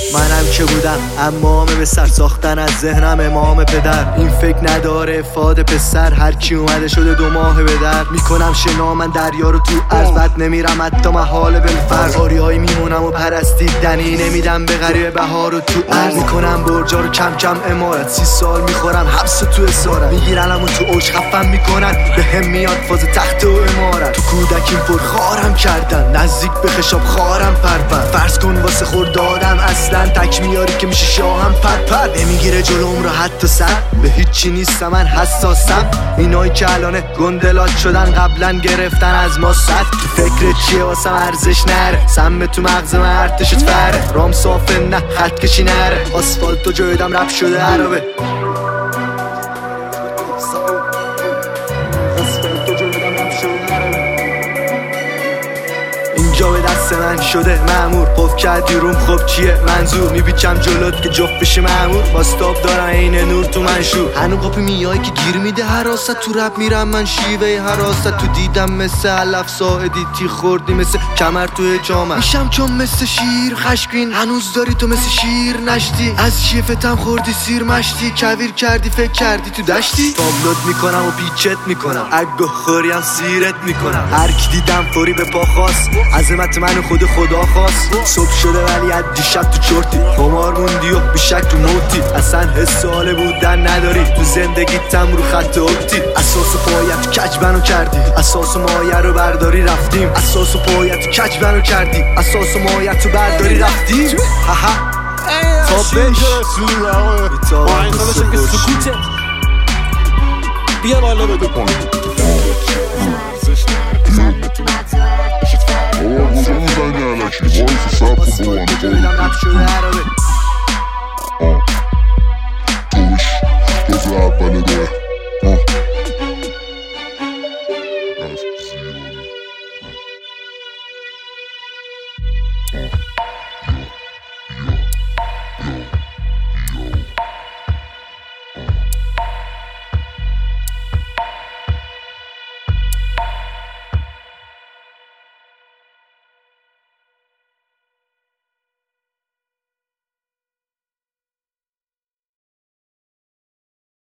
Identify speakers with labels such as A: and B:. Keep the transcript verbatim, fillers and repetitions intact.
A: منم که بودم امامه به سر ساختن از ذهنم امام پدر. این فکر نداره افاده پسر، هر کی اومده شده دو ماه به در. میکنم شنا من دریا رو تو عرض، بد نمیرم حتی محال بالفرض. آریایی میمونم و پرستیدنی نمیدم به غریب بهار رو تو عرض. میکنم برجا رو کم کم امارت، سی سال میخورم حبس تو اسارت. میگیرنم و تو اوج خفم میکنن، به هم میاد فاز تخت و امارت. تو کودکیم پر خارم کردن، نزدیک به خشاب خارم پرپر. فرض کن واسه خوردادم اصلا تک میاری که میشه شاهم پرپر. نمیگیره جلوم رو حتی سر، به هیچی نیستم من حساسم. اینایی که الان گندلات شدن قبلا گرفتن از ما صد. تو فکر چیه واسم ارزش نره، سم تو مغز من ارتشت فره. رام صافه نه خط کشی نره، آسفالت و جایدم رپ شده عربه. اینجا به دست من شده مأمور، قف کردی روم خب چیه منظور؟ میبیچم جلوت که جفت بشه مأمور، باستاب دارم این نور تو منشور. هنو قاپی میای که گیر میده حراست، تو رپ میرم من شیوه حراست. تو دیدم مثل علف ساعدی تی خوردی مثل کمر توی جامم. میشم چون مثل شیر خشکین، هنوز داری تو مثل شیر نشتی. از شیفتم خوردی سیر مشتی، کویر کردی فکر کردی تو دشتی. تابلوت میکنم و پیچت میکنم، اگه خوریم سیرت میکنم. هر کی دیدم فوری به پا خواست، عظمت منو خود خدا خواست. صبح شده ولی از دیشب تو چرتی، خمار موندی و بیشک تو موتی. اصلا حس حال بودن نداری، تو زندگیتم رو خط اکتی. اساس پایت کج بنو کردی، اساس مایه رو برداری رفتیم. اساس پایت کج بنو کردی، اساس مایه رو برداری رفتیم. هاها تابش
B: بیا بالا بده پایین.
C: آقا کجا میزنی علکی؟ وایسا سب کن بابا.
A: جایدم رپ شده عربه.